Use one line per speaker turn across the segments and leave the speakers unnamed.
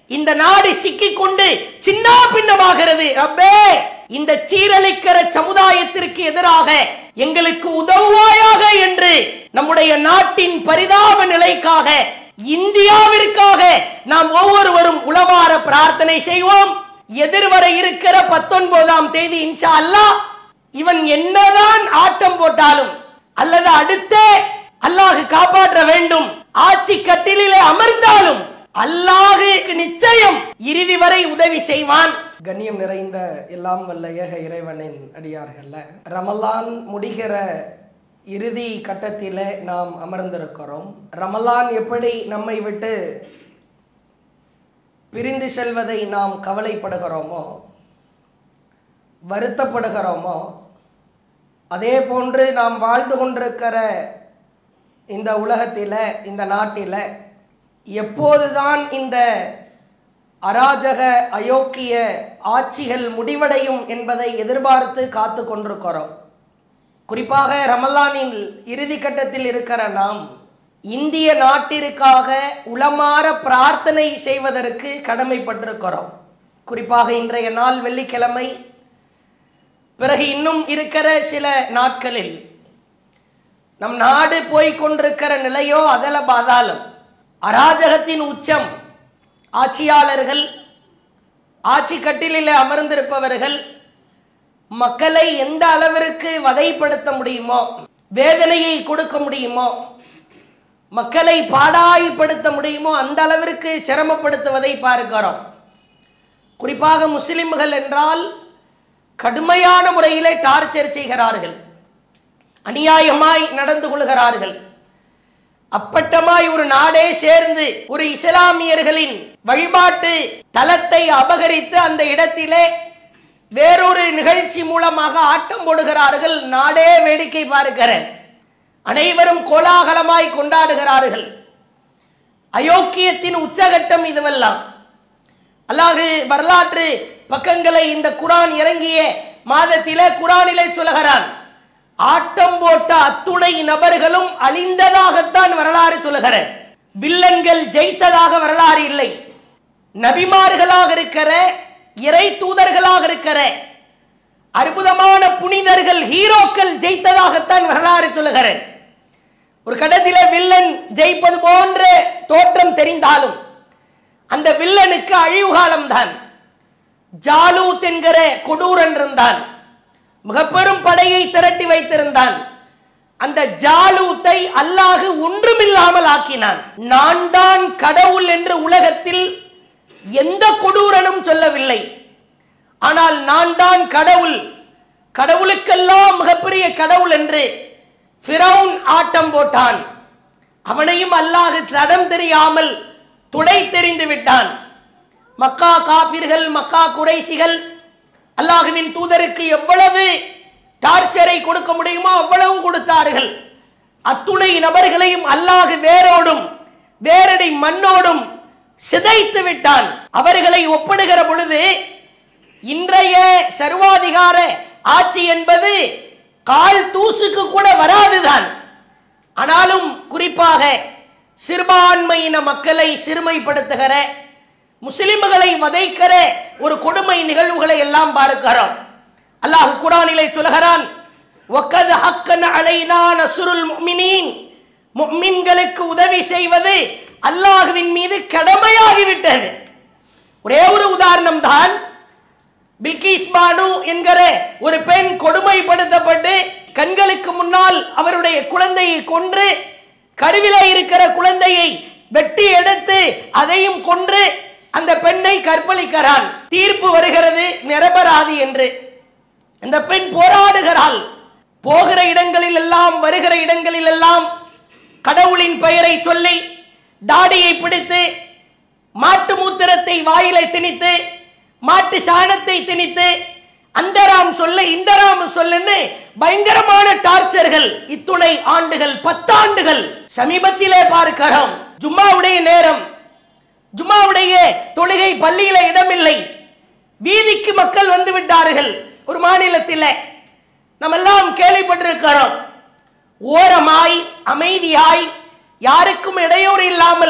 இந்த நாடு சிக்கிக் கொண்டு சின்ன பின்னமாகிறது. ரப்பே, இந்த சீரழிக்கிற சமுதாயத்திற்கு எதிராக எங்களுக்கு உதவுவாயாக என்று நம்முடைய நாட்டின் பரிதாப நிலைக்காக, இந்தியாவிற்காக நாம் ஒவ்வொருவரும் உளமாற பிரார்த்தனை செய்வோம். எதிர்வர இருக்கிற 19ஆம் தேதி இன்ஷா அல்லாஹ், இவன் என்னதான் ஆட்டம் போட்டாலும் அல்லது அடுத்த அல்லாஹ் காப்பாற்ற வேண்டும், ஆட்சி கட்டிலே அமர்ந்தாலும் அல்லாஹ்வுக்கு நிச்சயம் இறுதி வரை உதவி செய்வான்.
கண்ணியம் நிறைந்த எல்லாம் வல்ல ஏக இறைவனின் அடியார்கள்ல, ரமலான் முடிகிற இறுதி கட்டத்தில் நாம் அமர்ந்திருக்கிறோம். ரமலான் எப்படி நம்மை விட்டு பிரிந்து செல்வதை நாம் கவலைப்படுகிறோமோ, வருத்தப்படுகிறோமோ, அதே போன்று நாம் வாழ்ந்து கொண்டிருக்கிற இந்த உலகத்தில், இந்த நாட்டில் எப்போதுதான் இந்த அராஜக அயோக்கிய ஆட்சிகள் முடிவடையும் என்பதை எதிர்பார்த்து காத்து கொண்டிருக்கிறோம். குறிப்பாக ரமலானின் இறுதி கட்டத்தில் இருக்கிற நாம் இந்திய நாட்டிற்காக உளமாற பிரார்த்தனை செய்வதற்கு கடமைப்பட்டிருக்கிறோம். குறிப்பாக இன்றைய நாள் வெள்ளிக்கிழமை, பிறகு இன்னும் இருக்கிற சில நாட்களில் நம் நாடு போய்கொண்டிருக்கிற நிலையோ அதல பாதாளம். அராஜகத்தின் உச்சம். ஆட்சியாளர்கள், ஆட்சி கட்டிலில் அமர்ந்திருப்பவர்கள் மக்களை எந்த அளவிற்கு வதைப்படுத்த முடியுமோ, வேதனையை கொடுக்க முடியுமோ, மக்களை பாடாய்படுத்த முடியுமோ அந்த அளவிற்கு சிரமப்படுத்துவதை பார்க்கிறோம். குறிப்பாக முஸ்லிம்கள் என்றால் கடுமையான முறையிலே டார்ச்சர் செய்கிறார்கள், அநியாயமாய் நடந்து கொள்கிறார்கள். அப்பட்டமாய் ஒரு நாடே சேர்ந்து ஒரு இஸ்லாமியர்களின் வழிபாட்டு தலத்தை அபகரித்து அந்த இடத்திலே வேறொரு நிகழ்ச்சி மூலமாக ஆட்டம் போடுகிறார்கள். நாடே வேடிக்கை பார்க்கிற, அனைவரும் கோலாகலமாய் கொண்டாடுகிறார்கள். அயோக்கியத்தின் உச்சகட்டம் இதுவெல்லாம். அல்லாஹ் வரலாற்று பக்கங்களை இந்த குர்ஆன் இறங்கிய மாதத்திலே குர்ஆனிலே சொல்கிறான், ஆட்டம் போட்ட அத்துணை நபர்களும் அழிந்ததாகத்தான் வரலாறு சொல்லுகிற, வில்லன்கள் ஜெயித்ததாக வரலாறு இல்லை. நபிமார்களாக இருக்கிற, இறை தூதர்களாக இருக்கிற அற்புதமான புனிதர்கள், ஹீரோக்கள் ஜெயித்ததாகத்தான் வரலாறு சொல்லுகிற. ஒரு கடத்திலே வில்லன் ஜெயிப்பது போன்ற தோற்றம் தெரிந்தாலும் அந்த வில்லனுக்கு அழிவு காலம்தான். ஜாலூத் என்கிற கொடூரன் இருந்தான், மிக பெரும் படையை திரட்டி வைத்திருந்தான். அந்த ஜாலூத்தை அல்லாஹ் ஒன்றுமில்லாமல் ஆக்கினான். நான் தான் கடவுள் என்று உலகத்தில் எந்த கொடூரனும் சொல்லவில்லை. ஆனால் நான் தான் கடவுள், கடவுளுக்கெல்லாம் மிகப்பெரிய கடவுள் என்று ஃபிரௌன் ஆட்டம் போட்டான். அவனையும் அல்லாஹ் தடம் தெரியாமல் துடை தெரிந்து விட்டான். மக்கா காபிர்கள், மக்கா குறைஷிகள் அல்லாஹ்வின் தூதருக்கு எவ்வளவு டார்ச்சரை கொடுக்க முடியுமோ அவ்வளவு கொடுத்தார்கள். அத்துணை நபர்களையும் அல்லாஹ் வேரோடும் வேரடி மண்ணோடும் சிதைத்து விட்டான். அவர்களை ஒப்பிடுகிற பொழுது இன்றைய சர்வாதிகார ஆட்சி என்பது கால் தூசுக்கு கூட வராதுதான். ஆனாலும் குறிப்பாக சிறுபான்மையின மக்களை சிறுமைப்படுத்துகிற, முஸ்லிம்களை வதைக்கிற ஒரு கொடுமை நிகழ்வுகளை எல்லாம் பார்க்கிறோம். அல்லாஹ் குர்ஆனிலே சொல்கிறான், வகத் ஹக்கன அலைனா நஸ்ருல் முஃமினீன், முஃமின்களுக்கு உதவி செய்வது அல்லாஹ்வின் மீது கடமையாகிவிட்டது. ஒரே ஒரு உதாரணம் தான். பில்கிஸ் பானு என்கிற ஒரு பெண் கொடுமைப்படுத்தப்பட்டு கண்களுக்கு முன்னால் அவருடைய குழந்தையை கொன்று, கருவிலே இருக்கிற குழந்தையை வெட்டி எடுத்து அதையும் கொன்று அந்த பெண்ணை கற்பழிக்கிறான். தீர்ப்பு வருகிறது நிரபராதி என்று. அந்த பெண் போராடுகிறாள். போகிற இடங்களில் எல்லாம், வருகிற இடங்களில் எல்லாம் கடவுளின் பெயரை சொல்லி, தாடியை பிடித்து, மாட்டு மூத்திரத்தை வாயிலை திணித்து, மாட்டு சாணத்தை திணித்து, அந்தராம் சொல்ல இந்தராம் சொல்லுன்னு பயங்கரமான டார்ச்சர்கள். இத்துணை ஆண்டுகள், 10 ஆண்டுகள். சமீபத்திலே பார்க்கிறோம், ஜும்மாவுடைய நேரம், ஜும்மாவுடைய தொழுகை பள்ளியில இடமில்லை, வீதிக்கு மக்கள் வந்து விட்டார்கள். ஒரு மாநிலத்தில் நம்ம எல்லாம் கேள்விப்பட்டிருக்கிறோம். ஓரமாய் அமைதியாய் யாருக்கும் இடையூறு இல்லாமல்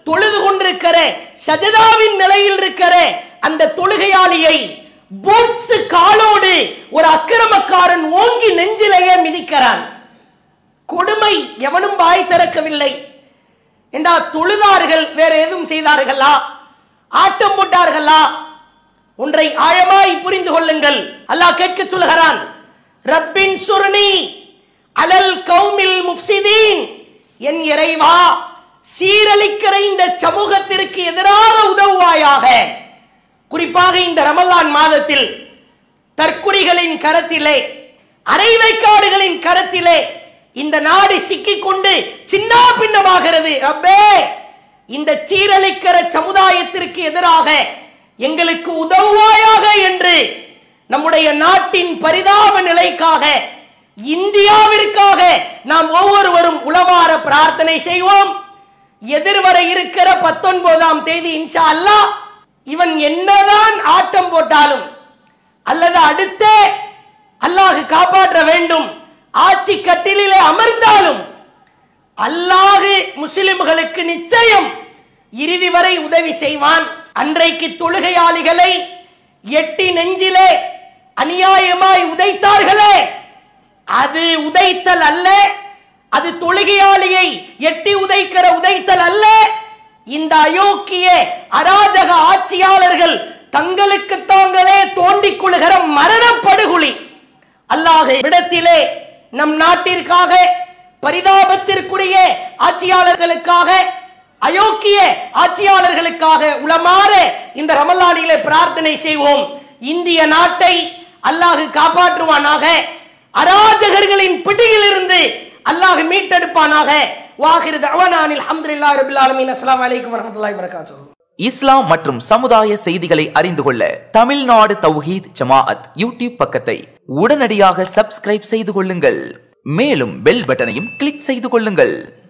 தொழுது கொண்டிருக்கிற சஜதாவின் நிலையில் இருக்கிற அந்த தொழுகையாளியை பூட்ஸ் காலோடு ஒரு அக்கிரமக்காரன் ஓங்கி நெஞ்சிலேயே மிதிக்கிறான். கொடுமை, எவனும் வாய் திறக்கவில்லை. என்றா தொழுதார்கள், வேற எதுவும் செய்தார்களா? ஆட்டம் போட்டார்களா? ஒன்றை ஆழமாய் புரிந்து கொள்ளுங்கள். அல்லாஹ் கேட்க சொல்கிறான், ரப்பின் சுர்னி அலல் கௌமில் முஃப்சிதீன், என் இறைவா சீரழிக்கிற இந்த சமூகத்திற்கு எதிராக உதவுவாயாக. குறிப்பாக இந்த ரமலான் மாதத்தில் தற்குறிகளின் கரத்திலே, அரைவைக்காடுகளின் கரத்திலே இந்த நாடு சிக்கிக்கொண்டு சின்ன பின்னமாகிறது. ரப்பே, இந்த சீரழிக்கிற சமுதாயத்திற்கு எதிராக எங்களுக்கு உதவுவாயாக என்று நம்முடைய நாட்டின் பரிதாப நிலைக்காக, இந்தியாவிற்காக நாம் ஒவ்வொருவரும் உளமாற பிரார்த்தனை செய்வோம். எதிர்வர இருக்கிற 19ஆம் தேதி இன்ஷா அல்லாஹ் இவன் என்னதான் ஆட்டம் போட்டாலும் அல்லது அடுத்தே அல்லாஹ் காப்பாற்ற வேண்டும் ஆட்சி கட்டிலே அமர்ந்தாலும் அல்லாஹ் முஸ்லிம்களுக்கு நிச்சயம் இறுதி வரை உதவி செய்வான். அன்றைக்கு தொழுகையாளிகளை எட்டி நெஞ்சிலே அநியாயமாய் உதைத்தார்களே, அது உதைத்தல் அல்ல, அது தொழுகையாளியை எட்டி உதைக்கிற உதைத்தல் அல்ல. இந்த அயோக்கிய அராஜக ஆட்சியாளர்கள் தங்களுக்கு தாங்களே தோண்டிக் கொள்கிற மரணப்படுகொலி. அல்லாஹ் விடத்திலே நம் நாட்டிற்காக, பரிதாபத்திற்குரிய ஆட்சியாளர்களுக்காக, அயோக்கிய ஆட்சியாளர்களுக்காக உளமாற இந்த ரமலானிலே பிரார்த்தனை செய்வோம். இந்திய நாட்டை அல்லாஹ் காப்பாற்றுவானாக, அராஜகர்களின் பிடியிலிருந்து அல்லாஹ் மீட்டெடுப்பானாக. வாஹிரு தஅவானா அல்ஹம்துலில்லாஹி ரப்பில் ஆலமீன். அஸ்ஸலாமு அலைக்கும் வரஹ்மத்துல்லாஹி வபரகாத்துஹு.
இஸ்லாம் மற்றும் சமுதாய செய்திகளை அறிந்து கொள்ள தமிழ்நாடு தௌஹீத் ஜமாஅத் யூடியூப் பக்கத்தை உடனடியாக சப்ஸ்கிரைப் செய்து கொள்ளுங்கள். மேலும் பெல் பட்டனையும் கிளிக் செய்து கொள்ளுங்கள்.